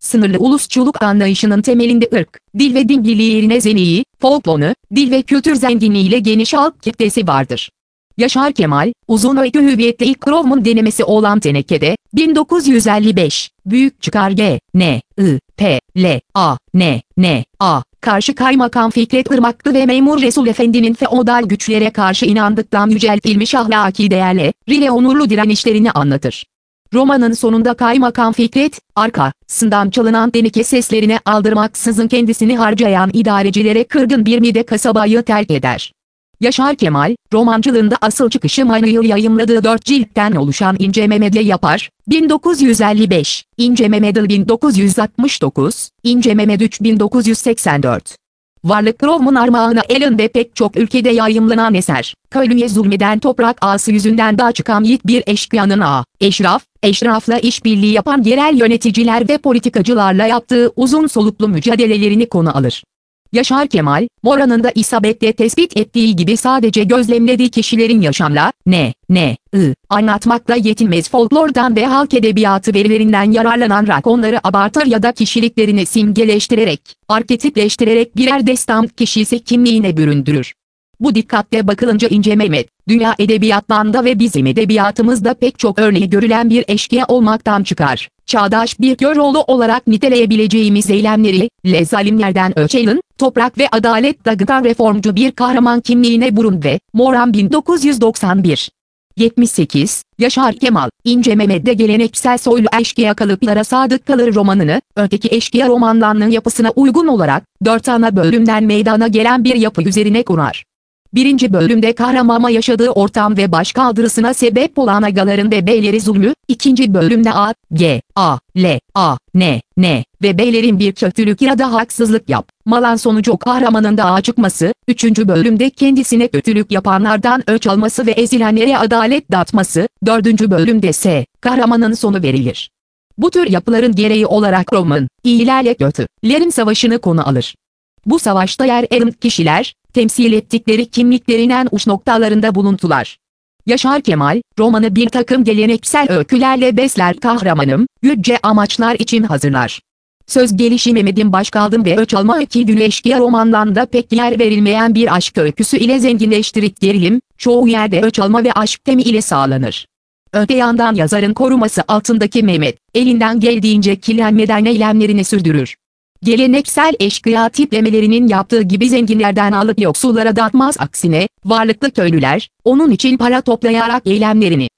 sınırlı ulusçuluk anlayışının temelinde ırk, dil ve din birliği yerine zeneyi, folklorunu, dil ve kültür zenginliğiyle geniş halk kitlesi vardır. Yaşar Kemal, uzun öykü hüviyette ilk Crowman denemesi olan Teneke'de, 1955, büyük çıkar G, N, I, P, L, A, N, N, A, karşı Kaymakam Fikret Irmaklı ve Memur Resul Efendi'nin feodal güçlere karşı inandıktan yüceltilmiş ahlaki değerleri onurlu direnişlerini anlatır. Romanın sonunda Kaymakam Fikret, arkasından çalınan teneke seslerine aldırmaksızın kendisini harcayan idarecilere kırgın bir mide kasabayı terk eder. Yaşar Kemal, romancılığında asıl çıkışı aynı yıl yayımladığı 4 ciltten oluşan İnce Mehmet'le yapar, 1955, İnce Mehmet 1969, İnce Mehmet 3 1984. Varlık Crowman armağanı Allen ve pek çok ülkede yayımlanan eser, köylüye zulmeden toprak ağası yüzünden dağa çıkan yiğit bir eşkıyanın eşrafla işbirliği yapan yerel yöneticiler ve politikacılarla yaptığı uzun soluklu mücadelelerini konu alır. Yaşar Kemal, Mora'nın da isabetle tespit ettiği gibi sadece gözlemlediği kişilerin anlatmakla yetinmez, folklordan ve halk edebiyatı verilerinden yararlanarak onları abartır ya da kişiliklerini simgeleştirerek, arketipleştirerek birer destan kişisi kimliğine büründürür. Bu dikkatle bakılınca İnce Mehmet, dünya edebiyatlarında ve bizim edebiyatımızda pek çok örneği görülen bir eşkıya olmaktan çıkar. Çağdaş bir Köroğlu olarak niteleyebileceğimiz eylemleri, zalimlerden öç alın, toprak ve adalet dağıtan reformcu bir kahraman kimliğine bürün ve Moran 1991. 78, Yaşar Kemal, İnce Mehmet'de geleneksel soylu eşkıya kalıplara sadık kalır romanını, öteki eşkıya romanlarının yapısına uygun olarak, 4 ana bölümden meydana gelen bir yapı üzerine kurar. Birinci bölümde kahramanma yaşadığı ortam ve başkaldırısına sebep olan agaların ve beyleri zulmü, ikinci bölümde A, G, A, L, A, N ve beylerin bir kötülük ya da haksızlık yapmalan sonucu kahramanın dağa çıkması, üçüncü bölümde kendisine kötülük yapanlardan öç alması ve ezilenlere adalet dağıtması, dördüncü bölümde ise kahramanın sonu verilir. Bu tür yapıların gereği olarak roman, iyilerle kötülerin savaşını konu alır. Bu savaşta yer alan kişiler, temsil ettikleri kimliklerinin uç noktalarında buluntular. Yaşar Kemal, romanı bir takım geleneksel öykülerle besler, kahramanım, yüce amaçlar için hazırlar. Söz gelişi Mehmet'in başkaldım ve öç alma iki gün eşkıya romanlarında pek yer verilmeyen bir aşk öyküsü ile zenginleştirip gerilim, çoğu yerde öç alma ve aşk temi ile sağlanır. Öte yandan yazarın koruması altındaki Mehmet, elinden geldiğince kirlenmeden eylemlerini sürdürür. Geleneksel eşkıya tiplemelerinin yaptığı gibi zenginlerden alıp yoksullara dağıtmaz, aksine, varlıklı köylüler, onun için para toplayarak eylemlerini